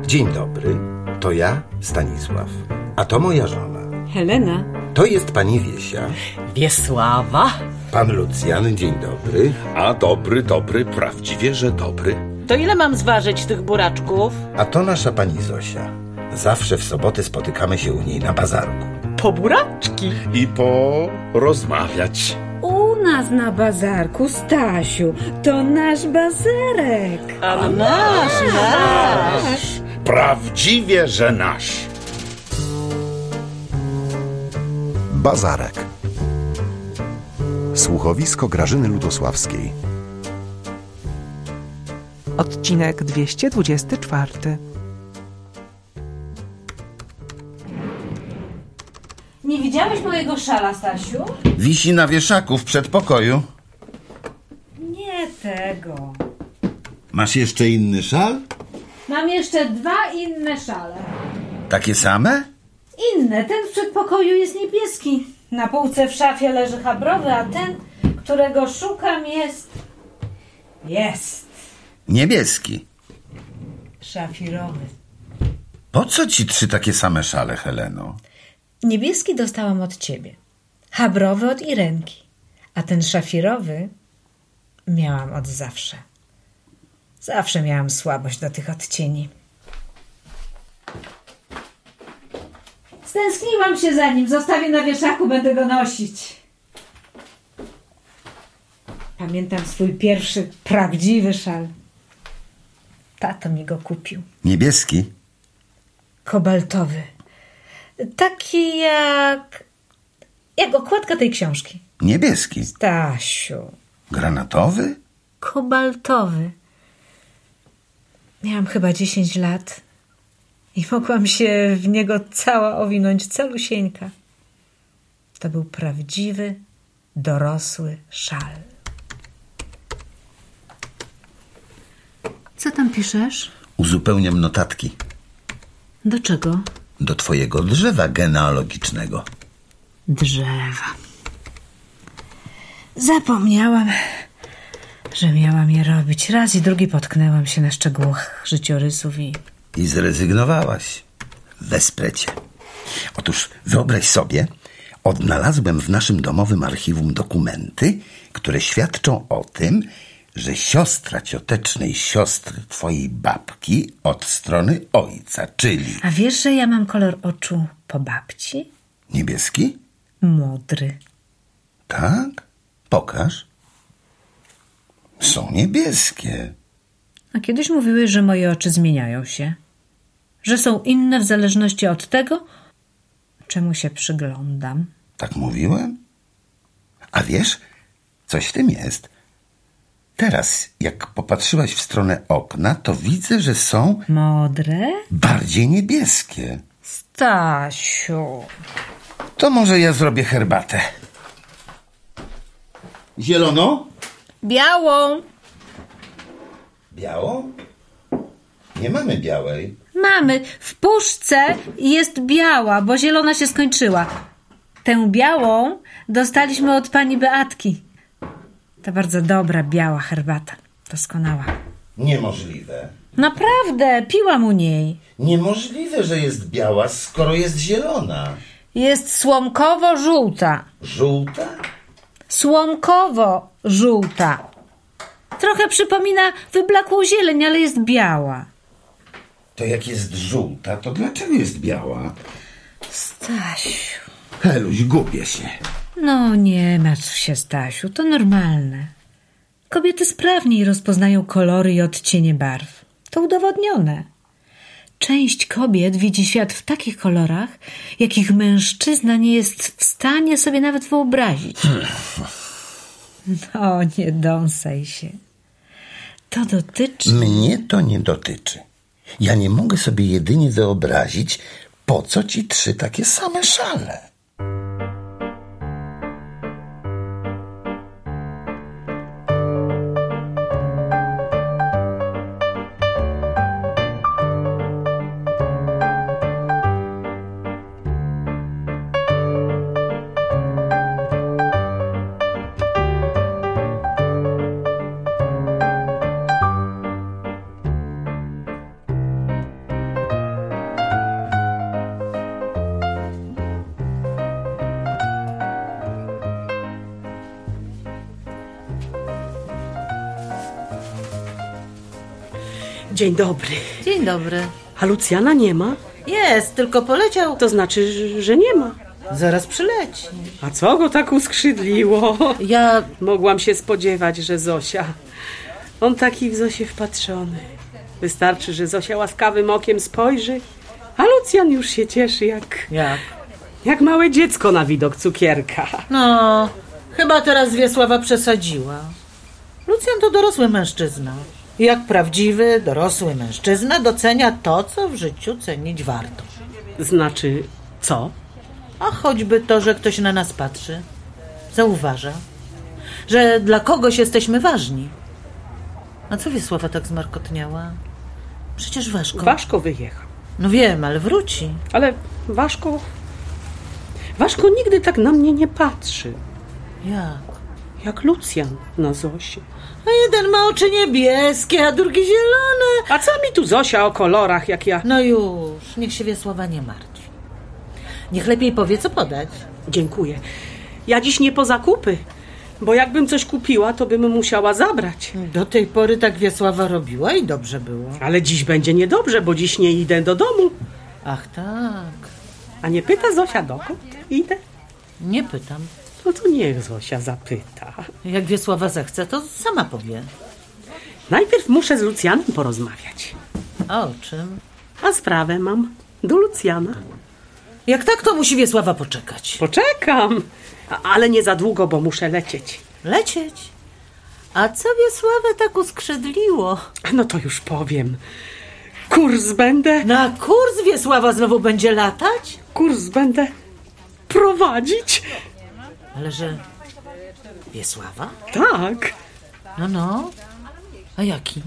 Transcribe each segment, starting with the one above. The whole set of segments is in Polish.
Dzień dobry, to ja, Stanisław, a to moja żona. Helena. To jest pani Wiesia. Wiesława. Pan Lucjan, dzień dobry. A dobry, prawdziwie, że dobry. To ile mam zważyć tych buraczków? A to nasza pani Zosia. Zawsze w soboty spotykamy się u niej na bazarku. Po buraczki. I porozmawiać. U nas na bazarku, Stasiu, to nasz bazarek. A nasz. Prawdziwie, że nasz. Bazarek. Słuchowisko Grażyny Ludosławskiej. Odcinek 224. Nie widziałeś mojego szala, Stasiu? Wisi na wieszaku w przedpokoju. Nie tego. Masz jeszcze inny szal? Mam jeszcze 2 inne szale. Takie same? Inne. Ten w przedpokoju jest niebieski. Na półce w szafie leży chabrowy, a ten, którego szukam, jest Niebieski. szafirowy. Po co ci 3 takie same szale, Heleno? Niebieski dostałam od ciebie. Chabrowy od Irenki. A ten szafirowy miałam od zawsze. Zawsze miałam słabość do tych odcieni. Stęskniłam się za nim. Zostawię na wieszaku, będę go nosić. Pamiętam swój pierwszy, prawdziwy szal. Tato mi go kupił. Niebieski? Kobaltowy. Taki jak okładka tej książki. Niebieski. Stasiu. Granatowy? Kobaltowy. Miałam chyba 10 lat i mogłam się w niego cała owinąć, calusieńka. To był prawdziwy, dorosły szal. Co tam piszesz? Uzupełniam notatki. Do czego? Do twojego drzewa genealogicznego. Drzewa. Zapomniałam, że miałam je robić. Raz i drugi potknęłam się na szczegółach życiorysów I zrezygnowałaś. Wesprę cię. Otóż wyobraź sobie, odnalazłem w naszym domowym archiwum dokumenty, które świadczą o tym, że siostra ciotecznej siostry twojej babki od strony ojca, czyli... A wiesz, że ja mam kolor oczu po babci? Niebieski? Modry. Tak? Pokaż. Są niebieskie. A kiedyś mówiłeś, że moje oczy zmieniają się. Że są inne w zależności od tego, czemu się przyglądam. Tak mówiłem? A wiesz, coś w tym jest. Teraz, jak popatrzyłaś w stronę okna, to widzę, że są... Modre? bardziej niebieskie. Stasiu. To może ja zrobię herbatę. Zieloną? Białą. Białą? Nie mamy białej. Mamy. W puszce jest biała, bo zielona się skończyła. Tę białą dostaliśmy od pani Beatki. To bardzo dobra, biała herbata. Doskonała. Niemożliwe. Naprawdę, piłam u niej. Niemożliwe, że jest biała, skoro jest zielona. Jest słomkowo-żółta. Żółta? Słomkowo-żółta. Trochę przypomina wyblakłą zieleń, ale jest biała. To jak jest żółta, to dlaczego jest biała? Stasiu. Heluś, gubię się. No nie martw się, Stasiu, to normalne. Kobiety sprawniej rozpoznają kolory i odcienie barw. To udowodnione. Część kobiet widzi świat w takich kolorach, jakich mężczyzna nie jest w stanie sobie nawet wyobrazić. No, nie dąsaj się. To dotyczy... Mnie to nie dotyczy. Ja nie mogę sobie jedynie wyobrazić, po co ci 3 takie same szale. Dzień dobry. Dzień dobry. A Lucjana nie ma? Jest, tylko poleciał. To znaczy, że nie ma. Zaraz przyleci. A co go tak uskrzydliło? Ja... Mogłam się spodziewać, że Zosia. On taki w Zosię wpatrzony. Wystarczy, że Zosia łaskawym okiem spojrzy, a Lucjan już się cieszy jak małe dziecko na widok cukierka. No, chyba teraz Wiesława przesadziła. Lucjan to dorosły mężczyzna. Jak prawdziwy, dorosły mężczyzna docenia to, co w życiu cenić warto. Znaczy, co? A choćby to, że ktoś na nas patrzy, zauważa, że dla kogoś jesteśmy ważni. A co Wiesława tak zmarkotniała? Przecież Waszko wyjechał. No wiem, ale wróci. Ale Waszko nigdy tak na mnie nie patrzy. Jak Lucjan na Zosię. A jeden ma oczy niebieskie, a drugi zielone. A co mi tu Zosia o kolorach, jak ja... No już, niech się Wiesława nie martwi. Niech lepiej powie, co podać. Dziękuję. Ja dziś nie po zakupy, bo jakbym coś kupiła, to bym musiała zabrać. Do tej pory tak Wiesława robiła i dobrze było. Ale dziś będzie niedobrze, bo dziś nie idę do domu. Ach tak. A nie pyta Zosia, dokąd idę? Nie pytam. No to niech Zosia zapyta. Jak Wiesława zechce, to sama powie. Najpierw muszę z Lucjanem porozmawiać. A o czym? A sprawę mam do Lucjana. Jak tak, to musi Wiesława poczekać. Poczekam, ale nie za długo, bo muszę lecieć. Lecieć? A co Wiesławę tak uskrzydliło? No to już powiem. Kurs będę... Na kurs Wiesława znowu będzie latać? Kurs będę prowadzić. Ale że... Wiesława? Tak. No. A jaki?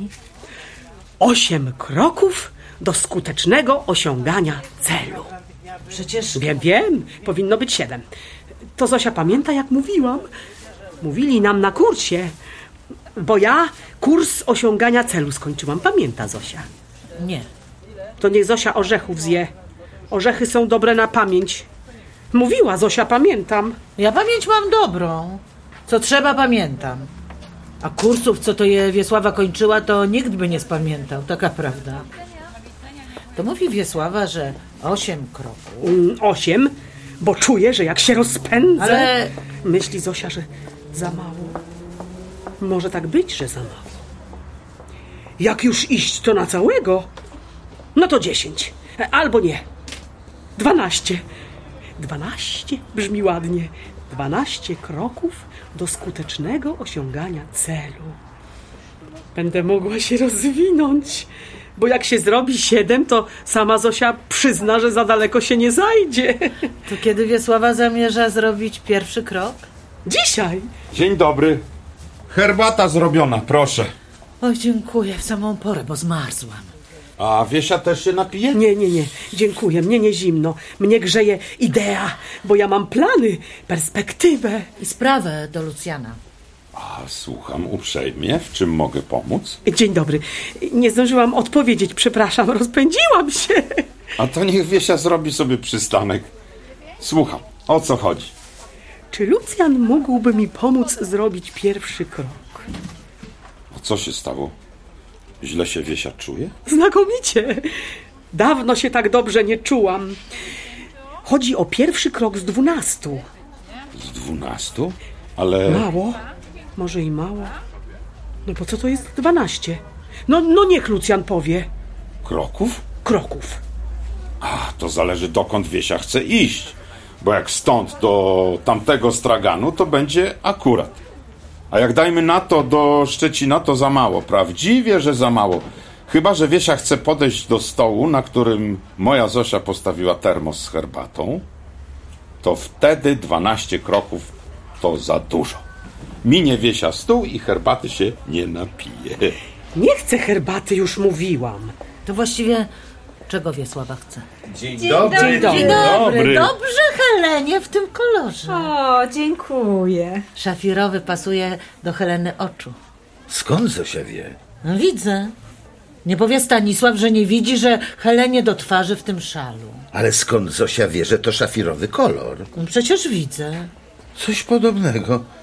8 kroków do skutecznego osiągania celu. Przecież... Wiem. Powinno być 7. To Zosia pamięta, jak mówiłam. Mówili nam na kursie, bo ja kurs osiągania celu skończyłam. Pamięta Zosia? Nie. To niech Zosia orzechów zje. Orzechy są dobre na pamięć. Mówiła Zosia, pamiętam. Ja pamięć mam dobrą. Co trzeba, pamiętam. A kursów, co to je Wiesława kończyła, to nikt by nie spamiętał. Taka prawda. To mówi Wiesława, że 8 kroków. 8, bo czuję, że jak się rozpędzę... Ale... Myśli Zosia, że za mało. Może tak być, że za mało. Jak już iść, to na całego? No to 10. Albo nie. 12. 12 brzmi ładnie. 12 kroków do skutecznego osiągania celu. Będę mogła się rozwinąć, bo jak się zrobi 7, to sama Zosia przyzna, że za daleko się nie zajdzie. To kiedy Wiesława zamierza zrobić pierwszy krok? Dzisiaj. Dzień dobry. Herbata zrobiona, proszę. Oj, dziękuję, w samą porę, bo zmarzłam. A Wiesia też się napije? Nie. Dziękuję. Mnie nie zimno. Mnie grzeje idea, bo ja mam plany, perspektywę. I sprawę do Lucjana. A słucham uprzejmie. W czym mogę pomóc? Dzień dobry. Nie zdążyłam odpowiedzieć, przepraszam, rozpędziłam się. A to niech Wiesia zrobi sobie przystanek. Słucham, o co chodzi? Czy Lucjan mógłby mi pomóc zrobić pierwszy krok? A co się stało? Źle się Wiesia czuje? Znakomicie. Dawno się tak dobrze nie czułam. Chodzi o pierwszy krok z 12. Z 12? Ale... Mało? Może i mało? No bo co to jest 12? No niech Lucjan powie. Kroków? Kroków. A, to zależy dokąd Wiesia chce iść. Bo jak stąd do tamtego straganu, to będzie akurat. A jak dajmy na to do Szczecina, to za mało. Prawdziwie, że za mało. Chyba że Wiesia chce podejść do stołu, na którym moja Zosia postawiła termos z herbatą, to wtedy 12 kroków to za dużo. Minie Wiesia stół i herbaty się nie napije. Nie chcę herbaty, już mówiłam. To właściwie czego Wiesława chce? Dzień dobry. Dzień dobry. Dzień dobry. Dobrze, Helenie, w tym kolorze. O, dziękuję. Szafirowy pasuje do Heleny oczu. Skąd Zosia wie? No, widzę. Nie powie Stanisław, że nie widzi, że Helenie do twarzy w tym szalu. Ale skąd Zosia wie, że to szafirowy kolor? No, przecież widzę. Coś podobnego.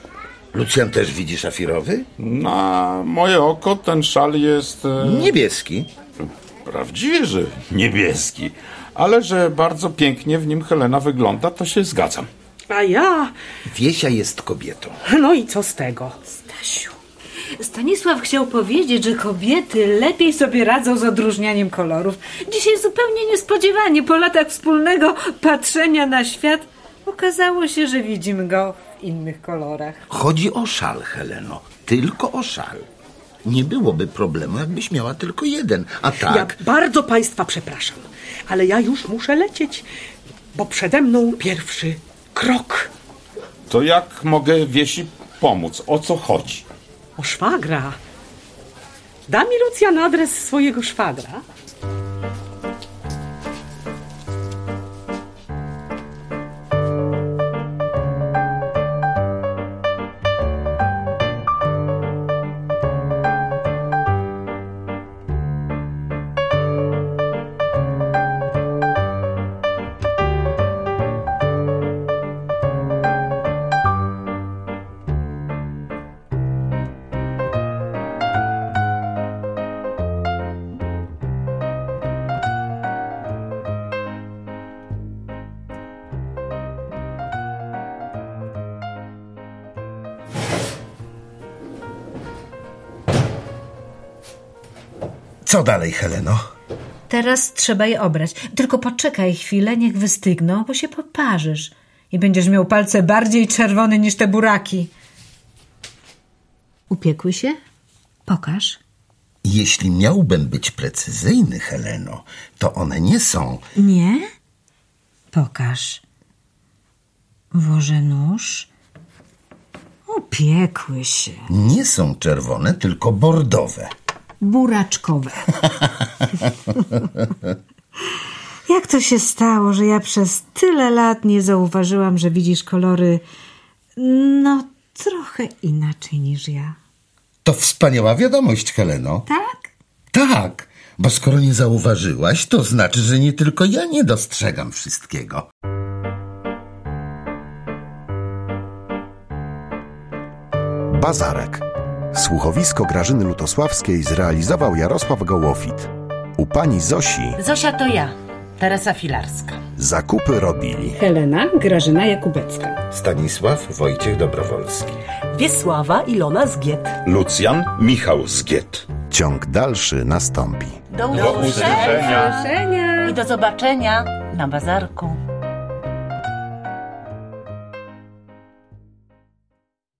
Lucjan też widzi szafirowy? Na moje oko ten szal jest... Niebieski. Prawdziwie, że niebieski. Ale że bardzo pięknie w nim Helena wygląda, to się zgadzam. A ja... Wiesia jest kobietą. No i co z tego? Stasiu, Stanisław chciał powiedzieć, że kobiety lepiej sobie radzą z odróżnianiem kolorów. Dzisiaj zupełnie niespodziewanie, po latach wspólnego patrzenia na świat, okazało się, że widzimy go w innych kolorach. Chodzi o szal, Heleno. Tylko o szal. Nie byłoby problemu, jakbyś miała tylko jeden. A tak... Ja bardzo państwa przepraszam, ale ja już muszę lecieć, bo przede mną pierwszy krok. To jak mogę Wiesi pomóc? O co chodzi? O szwagra. Da mi Lucjan adres swojego szwagra? Co dalej, Heleno? Teraz trzeba je obrać. Tylko poczekaj chwilę, niech wystygną, bo się poparzysz. I będziesz miał palce bardziej czerwone niż te buraki. Upiekły się? Pokaż. Jeśli miałbym być precyzyjny, Heleno, to one nie są... Nie? Pokaż. Włożę nóż. Upiekły się. Nie są czerwone, tylko bordowe. Buraczkowe. Jak to się stało, że ja przez tyle lat nie zauważyłam, że widzisz kolory no trochę inaczej niż ja? To wspaniała wiadomość, Heleno. Tak? Tak, bo skoro nie zauważyłaś, to znaczy, że nie tylko ja nie dostrzegam wszystkiego. Bazarek. Słuchowisko Grażyny Lutosławskiej zrealizował Jarosław Gołofit. U pani Zosi Zosia to ja, Teresa Filarska. zakupy robili Helena Grażyna Jakubecka. Stanisław Wojciech Dobrowolski. Wiesława Ilona Zgiet. Lucjan Michał Zgiet. Ciąg dalszy nastąpi. Do usłyszenia Proszenia. i do zobaczenia na bazarku.